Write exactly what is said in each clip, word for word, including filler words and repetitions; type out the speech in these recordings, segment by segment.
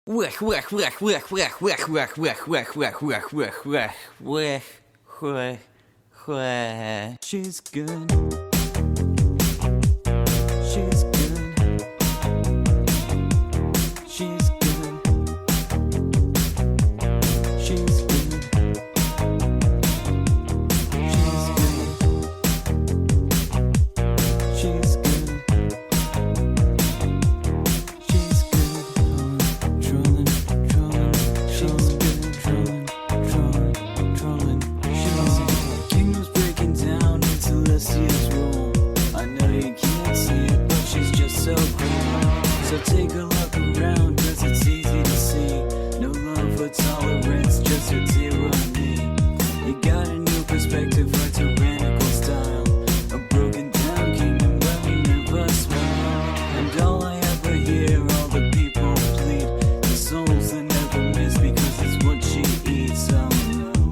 Wech, wech, wech, wech, wech, wech, wech, wech, wech, wech, wech, wech, wech, wech, wech, wech. She's good. She's good. She's good. She's good. She's good. She's good. She's good. Trolling, trolling, she's good. Trolling, trolling, trolling, she's good. Kingdoms breaking down in Celestia's room. I know you can't see it, but she's just so cool. So take a look around, cause it's easy to see. No love for tolerance, just her tyranny. You got a new perspective, her tyrannical style. A broken down kingdom where we never smile. And all I ever hear, all the people plead, the souls that never miss because it's what she eats. Oh no.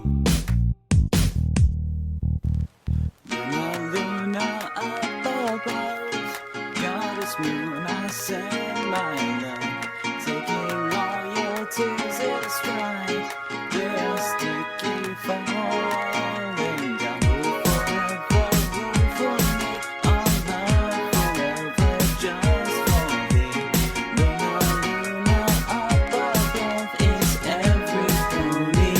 Luna, Luna, up above, goddess moon, I send my love. Taking all your tears in stride, they're sticky falling down. Rule forever, rule for me, our love forever just for thee. Luna, Luna, up above is every pony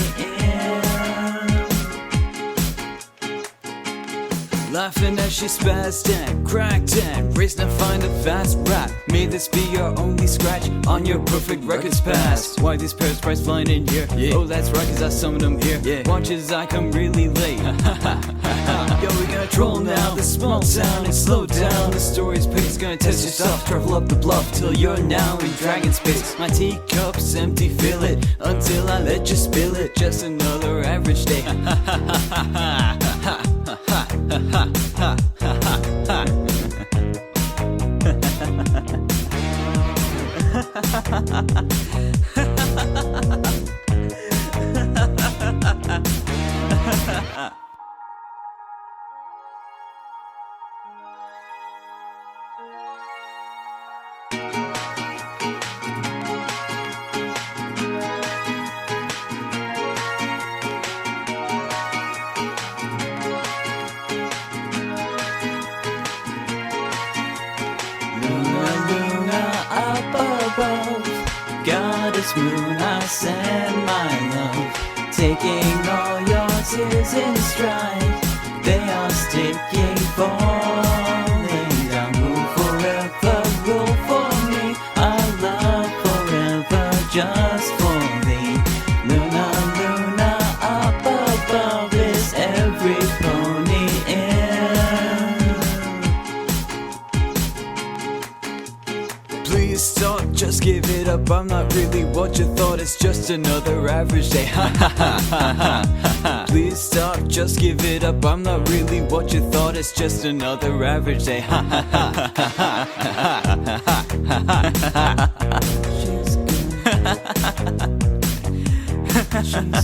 in. Laughing as she spazzed and cracked and raced to find a fast rap. May this be your only scratch on your perfect records past. Why these pairs price flying in here? Yeah. Oh, that's right, cause I summoned them here. Yeah. Watch as I come really late. Yo, we gonna troll now. This small town and slow down. The story's pace gonna test yourself. Travel up the bluff till you're now in dragon space. My teacup's empty, fill it until I let you spill it. Just another average day. Luna, Luna, up above, goddess moon, I send my love. Taking all your tears in stride, they are sticking, falling down. Rule forever, rule for me, our love forever just for thee. Luna, Luna, up above is every pony in. Please stop, just give it up. I'm not really what you thought, it's just another average day. Please stop, just give it up. I'm not really what you thought, it's just another average day. She's good. She's